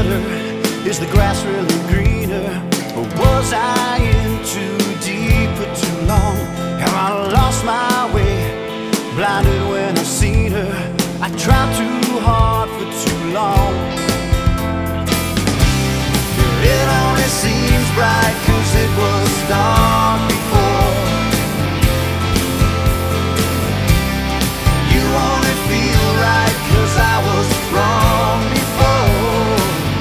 better? Is the grass really greener? Or was I in too deep for too long? Have I lost my way, blinded when I've seen her? I tried too hard for too long. It only seems bright 'cause it was dark before. You only feel right 'cause I was wrong before.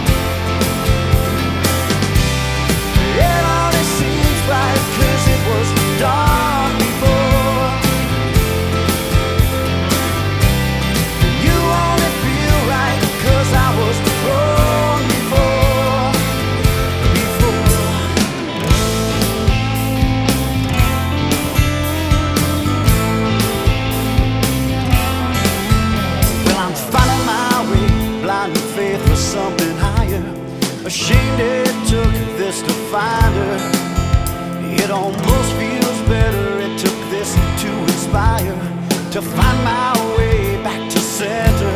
It only seems bright 'cause it was dark before. You only feel right 'cause I was wrong before. Well, I'm finding my way, blind in faith for something higher. Ashamed it took this to find her. It almost feels better it took this to inspire, to find my way back to center.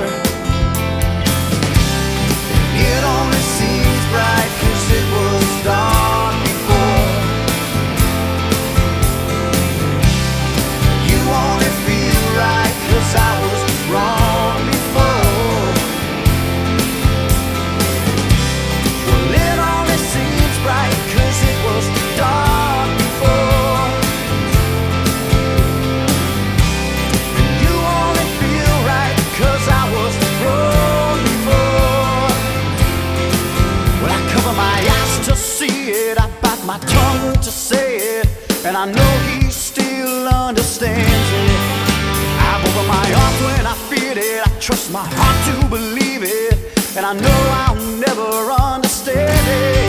It only seems bright 'cause it was dark before. You only feel right 'cause I was wrong before. Well, it only seems bright 'cause it was dark before. You only feel right 'cause I was wrong before. Well, I cover my eyes to see it, I bite my tongue to say it, and I know he still understands it. I open my arms when I feel it, I trust my heart to believe it, and I know I'll never understand it.